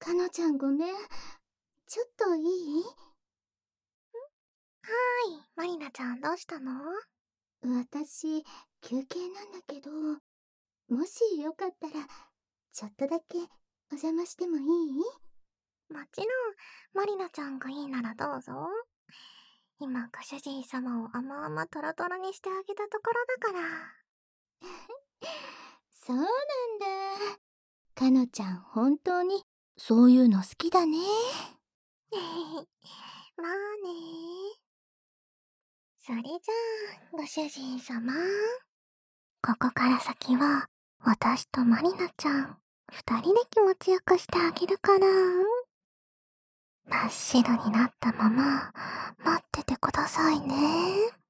かのちゃんごめん。ちょっといい？ マリナちゃんどうしたの？ 私、休憩なんだけど、もしよかったら、ちょっとだけお邪魔してもいい？ もちろん、マリナちゃんがいいならどうぞ。今、ご主人様を甘々トロトロにしてあげたところだから。 そうなんだ。かのちゃん本当にそういうの好きだね。 まあねそれじゃあ、ご主人様。ここから先は、私とマリナちゃん、二人で気持ちよくしてあげるから。真っ白になったまま、待っててくださいね。